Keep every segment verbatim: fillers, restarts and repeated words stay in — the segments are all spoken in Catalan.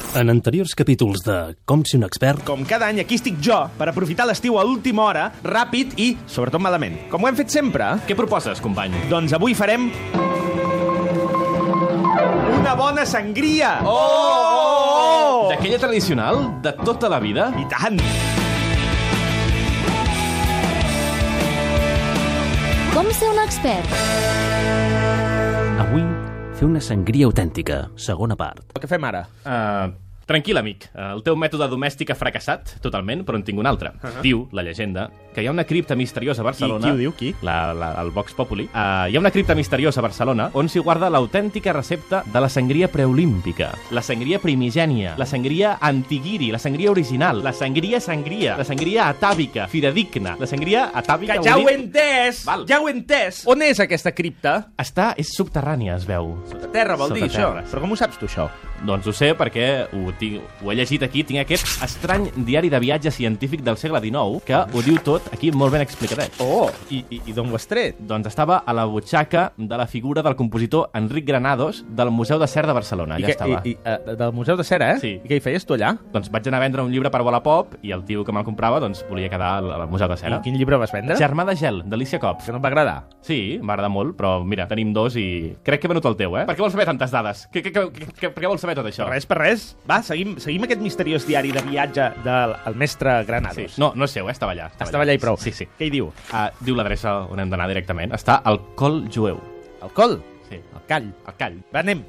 En anteriors capítols de Com si un expert... Com cada any, aquí estic jo, per aprofitar l'estiu a l'última hora, ràpid i, sobretot, malament. Com ho hem fet sempre. Què proposes, company? Doncs avui farem... una bona sangria! Oh! oh, oh! D'aquella tradicional? De tota la vida? I tant! Com ser un expert? Avui, fer una sangria autèntica, segona part. Què fem ara? Uh, tranquil, amic. Uh, el teu mètode domèstic ha fracassat, totalment, però en tinc un altre. Uh -huh. Diu, la llegenda, que hi ha una cripta misteriosa a Barcelona... Qui, qui ho diu, qui? La, la, el Vox Populi. Uh, hi ha una cripta misteriosa a Barcelona on s'hi guarda l'autèntica recepta de la sangria preolímpica, la sangria primigènia, la sangria antiguiri, la sangria original, la sangria sangria, la sangria atàvica, fidedigna, la sangria atàvica... Que ja ho he entès! Val. Ja ho he entès! On és aquesta cripta? Està, és subterrània, es veu. Sota terra, vol Sota dir, terra. això? Però com ho saps tu, això? Doncs ho sé perquè ho, tinc, ho he llegit aquí. Tinc aquest estrany diari de viatge científic del segle dinou que ho diu tot aquí molt ben explicadet. Oh! I, i, i d'on ho has tret? Doncs estava a la butxaca de la figura del compositor Enric Granados del Museu de Cera de Barcelona. Allà I que, estava. I, i, uh, del Museu de Cera, eh? Sí. I què hi feies tu allà? Doncs vaig anar a vendre un llibre per Wallapop i el tio que me'l comprava doncs volia quedar al, al Museu de Cera. I quin llibre vas vendre? Germà de gel, d'Alicia Kopf. Que no et va agradar? Sí, m'agrada molt, però mira, tenim dos i crec que he venut el teu, eh? Per què vols saber tantes dades? Que, que, que, que, per què vols saber tot això? Per res, per res. Va, seguim, seguim aquest misteriós diari de viatge del el mestre Granados. Sí. No, no és seu, eh? Estava allà. Estava, Estava allà i prou. Sí, sí. Què hi diu? Uh, diu l'adreça on hem d'anar directament. Està al Col Jueu. El col? Sí. El call. El call. Va, anem.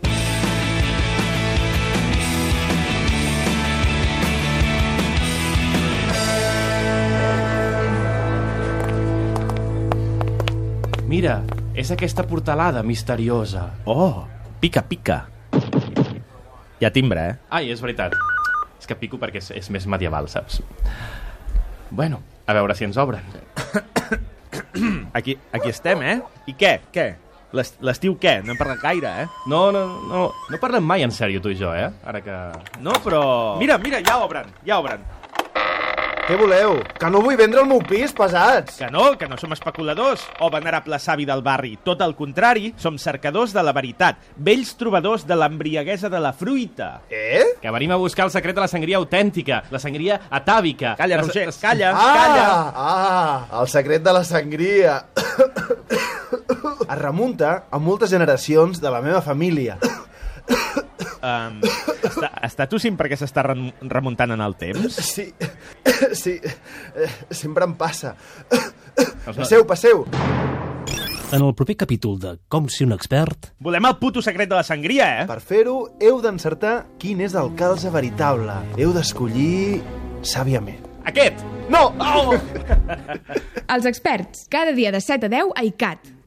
Mira, és aquesta portalada misteriosa. Oh, pica, pica. Hi ha timbre, eh? Ai, és veritat. És que pico perquè és, és més medieval, saps? Bueno, a veure si ens obren. Aquí, aquí estem, eh? I què? Què? L'est- L'estiu què? No hem parlat gaire, eh? No, no, no, no parlem mai en sèrio, tu i jo, eh? Ara que... No, però... Mira, mira, ja obren, ja obren. Què voleu? Que no vull vendre el meu pis, pesats! Que no, que no som especuladors o venerable savi del barri. Tot el contrari, som cercadors de la veritat, vells trobadors de l'embriaguesa de la fruita. Eh? Que venim a buscar el secret de la sangria autèntica, la sangria atàvica. Calla, la, Roger, la- calla, Ah, calla. ah, el secret de la sangria. Es remunta a moltes generacions de la meva família. Um, està, està tossint perquè s'està rem- remuntant en el temps? Sí, sí, eh, sempre em passa. no- Passeu, passeu. En el proper capítol de Com si un expert... Volem el puto secret de la sangria, eh? Per fer-ho, heu d'encertar quin és el calze veritable. Heu d'escollir sàviament. Aquest! No! Oh! Els experts, cada dia de set a deu a I C A T.